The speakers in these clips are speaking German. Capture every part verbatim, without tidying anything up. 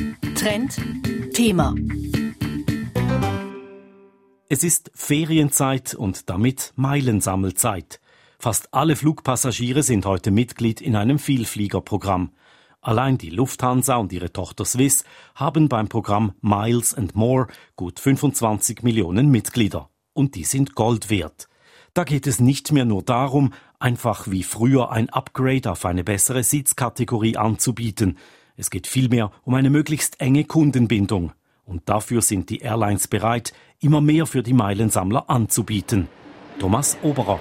Trend Thema. Es ist Ferienzeit und damit Meilensammelzeit. Fast alle Flugpassagiere sind heute Mitglied in einem Vielfliegerprogramm. Allein die Lufthansa und ihre Tochter Swiss haben beim Programm Miles and More gut fünfundzwanzig Millionen Mitglieder. Und die sind Gold wert. Da geht es nicht mehr nur darum, einfach wie früher ein Upgrade auf eine bessere Sitzkategorie anzubieten. Es geht vielmehr um eine möglichst enge Kundenbindung. Und dafür sind die Airlines bereit, immer mehr für die Meilensammler anzubieten. Thomas Oberer.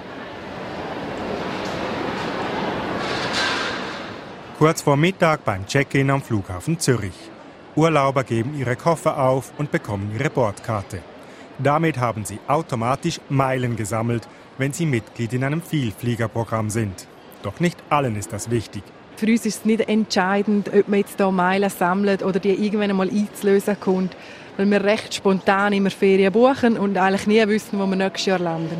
Kurz vor Mittag beim Check-in am Flughafen Zürich. Urlauber geben ihre Koffer auf und bekommen ihre Bordkarte. Damit haben sie automatisch Meilen gesammelt, wenn sie Mitglied in einem Vielfliegerprogramm sind. Doch nicht allen ist das wichtig. Für uns ist es nicht entscheidend, ob man jetzt hier Meilen sammelt oder die irgendwann einmal einzulösen kommt, weil wir recht spontan immer Ferien buchen und eigentlich nie wissen, wo wir nächstes Jahr landen.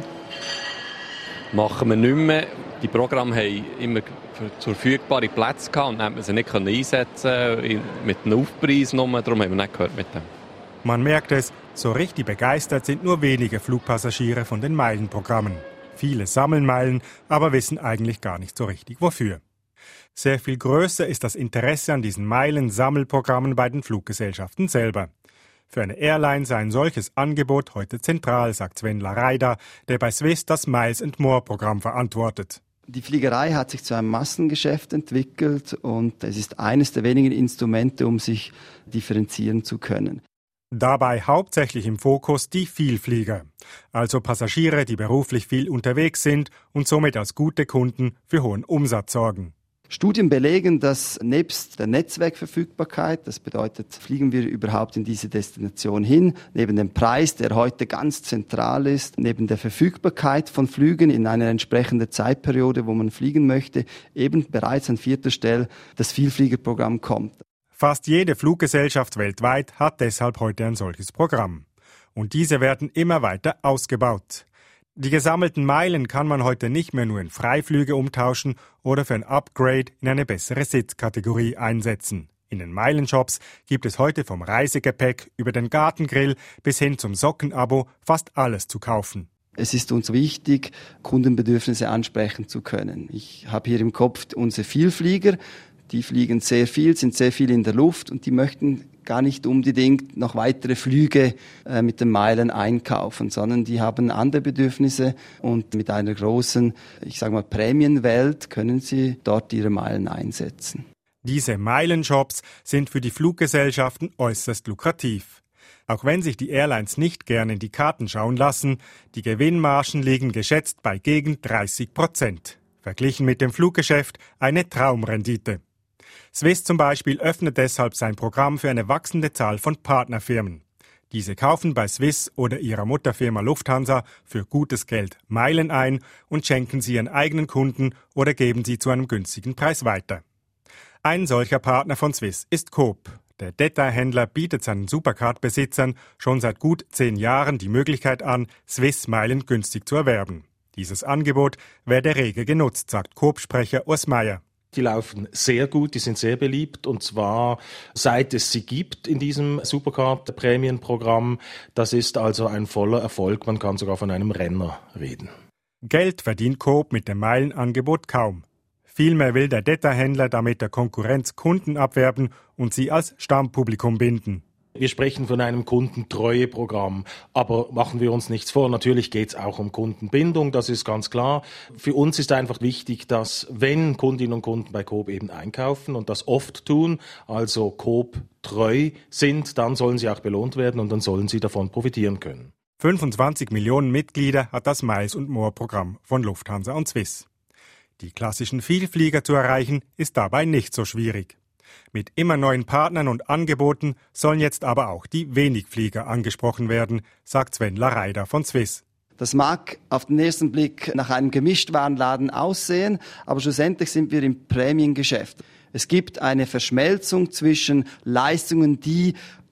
Machen wir nicht mehr. Die Programme haben immer zur verfügbare Plätze gehabt und dann konnte man sie nicht einsetzen mit einem Aufpreis. Darum haben wir nicht gehört mit dem. Man merkt es, so richtig begeistert sind nur wenige Flugpassagiere von den Meilenprogrammen. Viele sammeln Meilen, aber wissen eigentlich gar nicht so richtig wofür. Sehr viel größer ist das Interesse an diesen Meilen-Sammelprogrammen bei den Fluggesellschaften selber. Für eine Airline sei ein solches Angebot heute zentral, sagt Sven Lareida, der bei Swiss das Miles and More Programm verantwortet. Die Fliegerei hat sich zu einem Massengeschäft entwickelt und es ist eines der wenigen Instrumente, um sich differenzieren zu können. Dabei hauptsächlich im Fokus die Vielflieger, also Passagiere, die beruflich viel unterwegs sind und somit als gute Kunden für hohen Umsatz sorgen. Studien belegen, dass nebst der Netzwerkverfügbarkeit, das bedeutet, fliegen wir überhaupt in diese Destination hin, neben dem Preis, der heute ganz zentral ist, neben der Verfügbarkeit von Flügen in einer entsprechenden Zeitperiode, wo man fliegen möchte, eben bereits an vierter Stelle das Vielfliegerprogramm kommt. Fast jede Fluggesellschaft weltweit hat deshalb heute ein solches Programm. Und diese werden immer weiter ausgebaut. Die gesammelten Meilen kann man heute nicht mehr nur in Freiflüge umtauschen oder für ein Upgrade in eine bessere Sitzkategorie einsetzen. In den Meilenshops gibt es heute vom Reisegepäck über den Gartengrill bis hin zum Sockenabo fast alles zu kaufen. Es ist uns wichtig, Kundenbedürfnisse ansprechen zu können. Ich habe hier im Kopf unsere Vielflieger. Die fliegen sehr viel, sind sehr viel in der Luft und die möchten gar nicht unbedingt noch weitere Flüge äh, mit den Meilen einkaufen, sondern die haben andere Bedürfnisse und mit einer großen, ich sage mal, Prämienwelt können sie dort ihre Meilen einsetzen. Diese Meilenshops sind für die Fluggesellschaften äußerst lukrativ. Auch wenn sich die Airlines nicht gerne in die Karten schauen lassen, die Gewinnmargen liegen geschätzt bei gegen dreißig Prozent. Verglichen mit dem Fluggeschäft eine Traumrendite. Swiss zum Beispiel öffnet deshalb sein Programm für eine wachsende Zahl von Partnerfirmen. Diese kaufen bei Swiss oder ihrer Mutterfirma Lufthansa für gutes Geld Meilen ein und schenken sie ihren eigenen Kunden oder geben sie zu einem günstigen Preis weiter. Ein solcher Partner von Swiss ist Coop. Der Detailhändler bietet seinen Supercard-Besitzern schon seit gut zehn Jahren die Möglichkeit an, Swiss-Meilen günstig zu erwerben. Dieses Angebot werde rege genutzt, sagt Coop-Sprecher Urs Meier. Die laufen sehr gut, die sind sehr beliebt und zwar seit es sie gibt in diesem Supercard-Prämienprogramm. Das ist also ein voller Erfolg, man kann sogar von einem Renner reden. Geld verdient Coop mit dem Meilenangebot kaum. Vielmehr will der Detailhändler damit der Konkurrenz Kunden abwerben und sie als Stammpublikum binden. Wir sprechen von einem Kundentreueprogramm, aber machen wir uns nichts vor. Natürlich geht es auch um Kundenbindung, das ist ganz klar. Für uns ist einfach wichtig, dass wenn Kundinnen und Kunden bei Coop eben einkaufen und das oft tun, also Coop treu sind, dann sollen sie auch belohnt werden und dann sollen sie davon profitieren können. fünfundzwanzig Millionen Mitglieder hat das Miles and More Programm von Lufthansa und Swiss. Die klassischen Vielflieger zu erreichen, ist dabei nicht so schwierig. Mit immer neuen Partnern und Angeboten sollen jetzt aber auch die Wenigflieger angesprochen werden, sagt Sven Lareida von Swiss. Das mag auf den ersten Blick nach einem Gemischtwarenladen aussehen, aber schlussendlich sind wir im Prämiengeschäft. Es gibt eine Verschmelzung zwischen Leistungen, die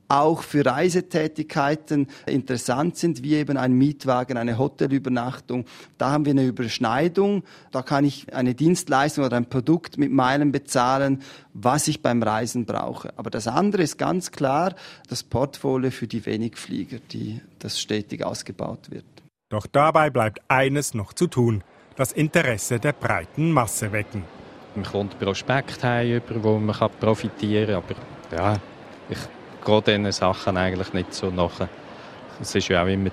auch für Reisetätigkeiten interessant sind, wie eben ein Mietwagen, eine Hotelübernachtung. Da haben wir eine Überschneidung. Da kann ich eine Dienstleistung oder ein Produkt mit Meilen bezahlen, was ich beim Reisen brauche. Aber das andere ist ganz klar das Portfolio für die Wenigflieger, die das stetig ausgebaut wird. Doch dabei bleibt eines noch zu tun: das Interesse der breiten Masse wecken. Man kommt Prospekt heim, wo man profitieren kann, aber ja, ich gehe diesen Sachen eigentlich nicht so nach. Es ist ja auch immer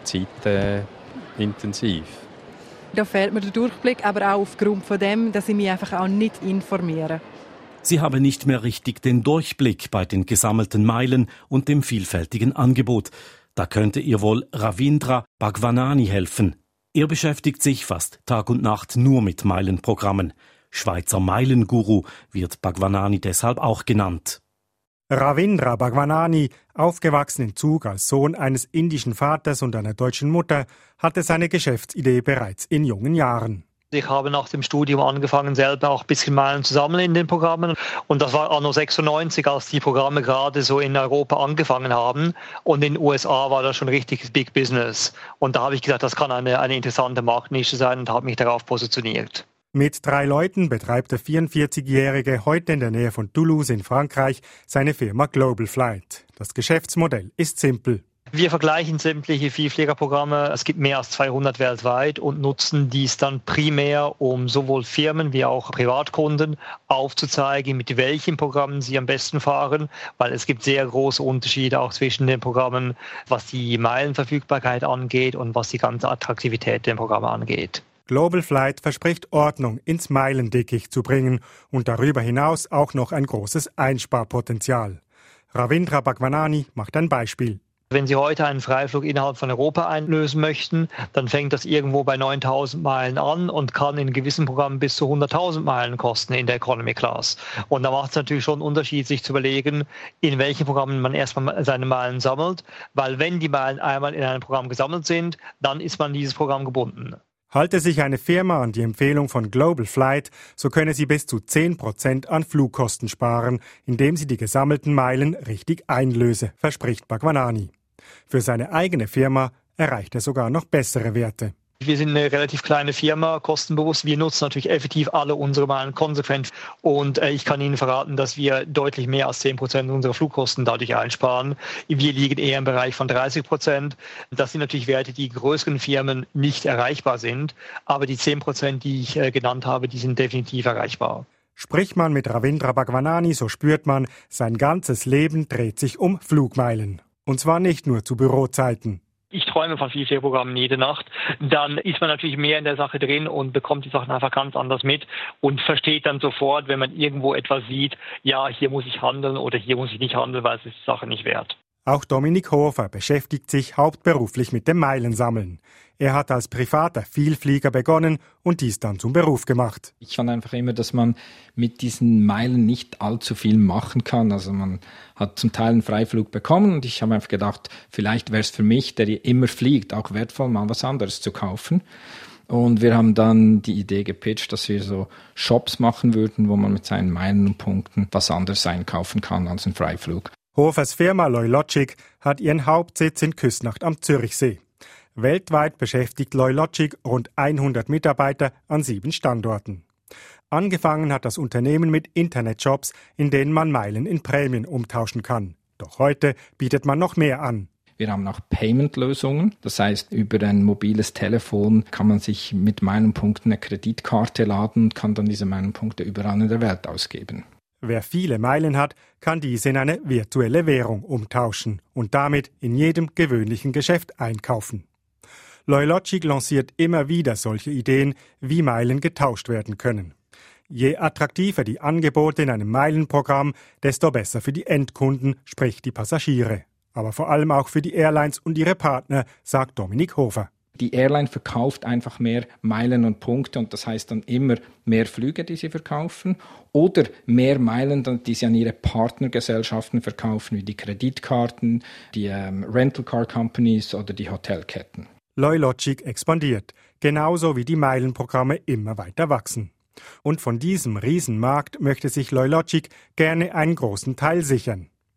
zeitintensiv. Äh, Da fehlt mir der Durchblick, aber auch aufgrund von dem, dass ich mich einfach auch nicht informiere. Sie habe nicht mehr richtig den Durchblick bei den gesammelten Meilen und dem vielfältigen Angebot. Da könnte ihr wohl Ravindra Bhagwanani helfen. Er beschäftigt sich fast Tag und Nacht nur mit Meilenprogrammen. Schweizer Meilenguru wird Bhagwanani deshalb auch genannt. Ravindra Bhagwanani, aufgewachsen in Zug als Sohn eines indischen Vaters und einer deutschen Mutter, hatte seine Geschäftsidee bereits in jungen Jahren. Ich habe nach dem Studium angefangen, selber auch ein bisschen Meilen zu sammeln in den Programmen. Und das war anno sechsundneunzig, als die Programme gerade so in Europa angefangen haben. Und in den U S A war das schon richtig Big Business. Und da habe ich gesagt, das kann eine, eine interessante Marktnische sein und habe mich darauf positioniert. Mit drei Leuten betreibt der vierundvierzigjährige heute in der Nähe von Toulouse in Frankreich seine Firma Global Flight. Das Geschäftsmodell ist simpel. Wir vergleichen sämtliche Vielfliegerprogramme, es gibt mehr als zweihundert weltweit, und nutzen dies dann primär, um sowohl Firmen wie auch Privatkunden aufzuzeigen, mit welchen Programmen sie am besten fahren, weil es gibt sehr große Unterschiede auch zwischen den Programmen, was die Meilenverfügbarkeit angeht und was die ganze Attraktivität der Programme angeht. Global Flight verspricht Ordnung ins Meilendickicht zu bringen und darüber hinaus auch noch ein großes Einsparpotenzial. Ravindra Bhagwanani macht ein Beispiel. Wenn Sie heute einen Freiflug innerhalb von Europa einlösen möchten, dann fängt das irgendwo bei neuntausend Meilen an und kann in gewissen Programmen bis zu hunderttausend Meilen kosten in der Economy Class. Und da macht es natürlich schon einen Unterschied, sich zu überlegen, in welchen Programmen man erstmal seine Meilen sammelt, weil wenn die Meilen einmal in einem Programm gesammelt sind, dann ist man an dieses Programm gebunden. Halte sich eine Firma an die Empfehlung von Global Flight, so könne sie bis zu zehn Prozent an Flugkosten sparen, indem sie die gesammelten Meilen richtig einlöse, verspricht Bhagwanani. Für seine eigene Firma erreicht er sogar noch bessere Werte. Wir sind eine relativ kleine Firma, kostenbewusst. Wir nutzen natürlich effektiv alle unsere Meilen konsequent. Und äh, ich kann Ihnen verraten, dass wir deutlich mehr als zehn Prozent unserer Flugkosten dadurch einsparen. Wir liegen eher im Bereich von dreißig Prozent. Das sind natürlich Werte, die größeren Firmen nicht erreichbar sind. Aber die zehn Prozent, die ich äh, genannt habe, die sind definitiv erreichbar. Spricht man mit Ravindra Bhagwanani, so spürt man, sein ganzes Leben dreht sich um Flugmeilen. Und zwar nicht nur zu Bürozeiten. Ich träume von Vielfliegerprogrammen jede Nacht. Dann ist man natürlich mehr in der Sache drin und bekommt die Sachen einfach ganz anders mit und versteht dann sofort, wenn man irgendwo etwas sieht, ja, hier muss ich handeln oder hier muss ich nicht handeln, weil es ist die Sache nicht wert. Auch Dominik Hofer beschäftigt sich hauptberuflich mit dem Meilensammeln. Er hat als privater Vielflieger begonnen und dies dann zum Beruf gemacht. Ich fand einfach immer, dass man mit diesen Meilen nicht allzu viel machen kann. Also man hat zum Teil einen Freiflug bekommen und ich habe einfach gedacht, vielleicht wäre es für mich, der immer fliegt, auch wertvoll, mal was anderes zu kaufen. Und wir haben dann die Idee gepitcht, dass wir so Shops machen würden, wo man mit seinen Meilen und Punkten was anderes einkaufen kann als ein Freiflug. Hofers Firma Loylogic hat ihren Hauptsitz in Küsnacht am Zürichsee. Weltweit beschäftigt Loylogic rund hundert Mitarbeiter an sieben Standorten. Angefangen hat das Unternehmen mit Internetshops, in denen man Meilen in Prämien umtauschen kann. Doch heute bietet man noch mehr an. Wir haben auch Payment-Lösungen. Das heißt, über ein mobiles Telefon kann man sich mit Meilenpunkten eine Kreditkarte laden und kann dann diese Meilenpunkte überall in der Welt ausgeben. Wer viele Meilen hat, kann diese in eine virtuelle Währung umtauschen und damit in jedem gewöhnlichen Geschäft einkaufen. Loylogic lanciert immer wieder solche Ideen, wie Meilen getauscht werden können. Je attraktiver die Angebote in einem Meilenprogramm, desto besser für die Endkunden, sprich die Passagiere. Aber vor allem auch für die Airlines und ihre Partner, sagt Dominik Hofer. Die Airline verkauft einfach mehr Meilen und Punkte und das heißt dann immer mehr Flüge, die sie verkaufen oder mehr Meilen, die sie an ihre Partnergesellschaften verkaufen, wie die Kreditkarten, die ähm, Rental Car Companies oder die Hotelketten. Loylogic expandiert, genauso wie die Meilenprogramme immer weiter wachsen. Und von diesem Riesenmarkt möchte sich Loylogic gerne einen großen Teil sichern.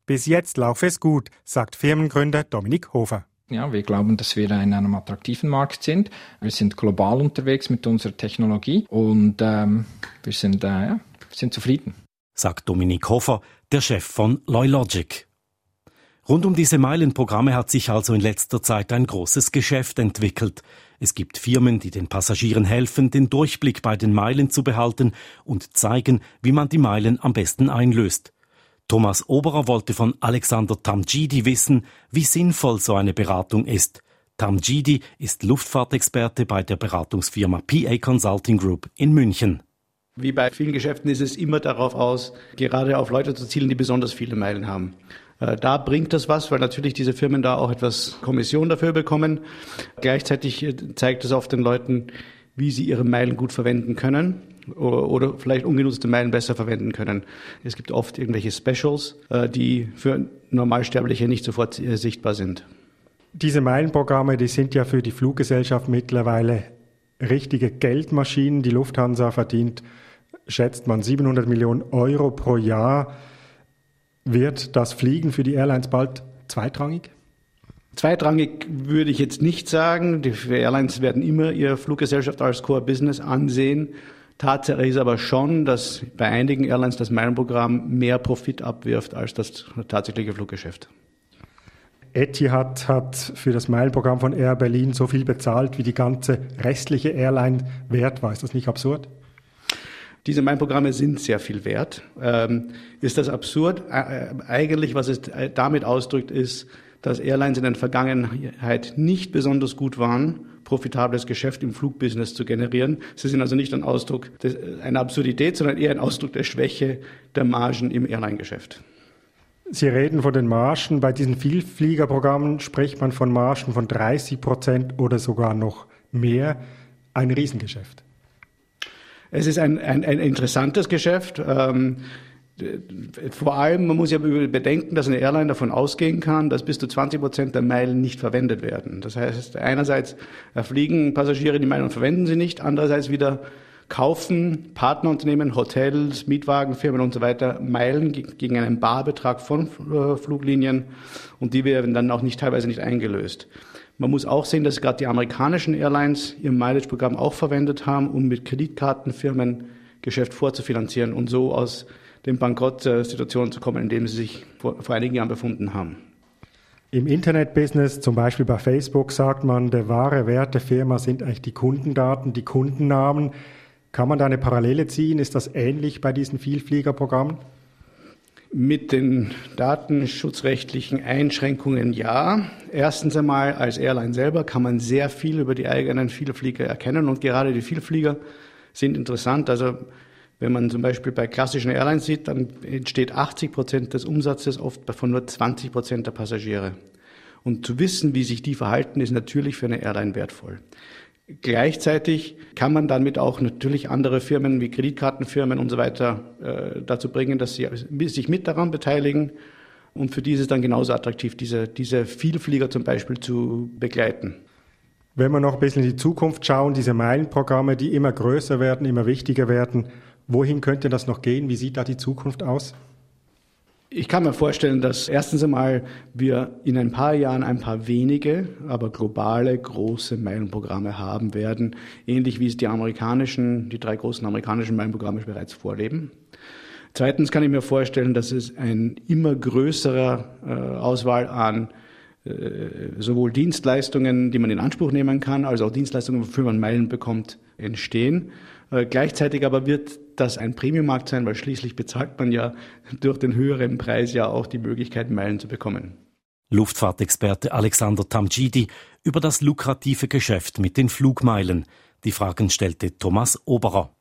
Bis jetzt laufe es gut, sagt Firmengründer Dominik Hofer. Ja, wir glauben, dass wir in einem attraktiven Markt sind. Wir sind global unterwegs mit unserer Technologie und ähm, wir sind, äh, ja, wir sind zufrieden. Sagt Dominik Hofer, der Chef von Loylogic. Rund um diese Meilenprogramme hat sich also in letzter Zeit ein großes Geschäft entwickelt. Es gibt Firmen, die den Passagieren helfen, den Durchblick bei den Meilen zu behalten und zeigen, wie man die Meilen am besten einlöst. Thomas Oberer wollte von Alexander Tamjidi wissen, wie sinnvoll so eine Beratung ist. Tamjidi ist Luftfahrtexperte bei der Beratungsfirma P A Consulting Group in München. Wie bei vielen Geschäften ist es immer darauf aus, gerade auf Leute zu zielen, die besonders viele Meilen haben. Da bringt das was, weil natürlich diese Firmen da auch etwas Kommission dafür bekommen. Gleichzeitig zeigt es oft den Leuten, wie sie ihre Meilen gut verwenden können oder vielleicht ungenutzte Meilen besser verwenden können. Es gibt oft irgendwelche Specials, die für Normalsterbliche nicht sofort sichtbar sind. Diese Meilenprogramme, die sind ja für die Fluggesellschaft mittlerweile richtige Geldmaschinen. Die Lufthansa verdient, schätzt man, siebenhundert Millionen Euro pro Jahr. Wird das Fliegen für die Airlines bald zweitrangig? Zweitrangig würde ich jetzt nicht sagen. Die Airlines werden immer ihre Fluggesellschaft als Core Business ansehen. Tatsache ist aber schon, dass bei einigen Airlines das Meilenprogramm mehr Profit abwirft als das tatsächliche Fluggeschäft. Etihad hat für das Meilenprogramm von Air Berlin so viel bezahlt, wie die ganze restliche Airline wert war. Ist das nicht absurd? Diese Meilenprogramme sind sehr viel wert. Ähm, ist das absurd? Äh, eigentlich, was es damit ausdrückt, ist, dass Airlines in der Vergangenheit nicht besonders gut waren, profitables Geschäft im Flugbusiness zu generieren. Sie sind also nicht ein Ausdruck des, einer Absurdität, sondern eher ein Ausdruck der Schwäche der Margen im Airline-Geschäft. Sie reden von den Margen. Bei diesen Vielfliegerprogrammen spricht man von Margen von dreißig Prozent oder sogar noch mehr. Ein Riesengeschäft. Es ist ein, ein, ein interessantes Geschäft. Ähm, vor allem, man muss ja bedenken, dass eine Airline davon ausgehen kann, dass bis zu zwanzig Prozent der Meilen nicht verwendet werden. Das heißt, einerseits fliegen Passagiere die Meilen und verwenden sie nicht, andererseits wieder kaufen Partnerunternehmen, Hotels, Mietwagenfirmen und so weiter Meilen gegen einen Barbetrag von Fluglinien und die werden dann auch nicht teilweise nicht eingelöst. Man muss auch sehen, dass gerade die amerikanischen Airlines ihr Mileage-Programm auch verwendet haben, um mit Kreditkartenfirmen Geschäft vorzufinanzieren und so aus den Bankrottsituationen zu kommen, in denen sie sich vor, vor einigen Jahren befunden haben. Im Internetbusiness, zum Beispiel bei Facebook, sagt man, der wahre Wert der Firma sind eigentlich die Kundendaten, die Kundennamen. Kann man da eine Parallele ziehen? Ist das ähnlich bei diesen Vielfliegerprogrammen? Mit den datenschutzrechtlichen Einschränkungen ja. Erstens einmal als Airline selber kann man sehr viel über die eigenen Vielflieger erkennen und gerade die Vielflieger sind interessant. Also wenn man zum Beispiel bei klassischen Airlines sieht, dann entsteht achtzig Prozent des Umsatzes oft von nur zwanzig Prozent der Passagiere. Und zu wissen, wie sich die verhalten, ist natürlich für eine Airline wertvoll. Gleichzeitig kann man damit auch natürlich andere Firmen wie Kreditkartenfirmen und so weiter äh, dazu bringen, dass sie sich mit daran beteiligen. Und für die ist es dann genauso attraktiv, diese, diese Vielflieger zum Beispiel zu begleiten. Wenn wir noch ein bisschen in die Zukunft schauen, diese Meilenprogramme, die immer größer werden, immer wichtiger werden, wohin könnte das noch gehen? Wie sieht da die Zukunft aus? Ich kann mir vorstellen, dass erstens einmal wir in ein paar Jahren ein paar wenige, aber globale, große Meilenprogramme haben werden, ähnlich wie es die amerikanischen, die drei großen amerikanischen Meilenprogramme bereits vorleben. Zweitens kann ich mir vorstellen, dass es ein immer größerer äh, Auswahl an äh, sowohl Dienstleistungen, die man in Anspruch nehmen kann, als auch Dienstleistungen, wofür man Meilen bekommt, entstehen. Äh, gleichzeitig aber wird das ein Premiummarkt sein, weil schließlich bezahlt man ja durch den höheren Preis ja auch die Möglichkeit, Meilen zu bekommen. Luftfahrtexperte Alexander Tamjidi über das lukrative Geschäft mit den Flugmeilen. Die Fragen stellte Thomas Oberer.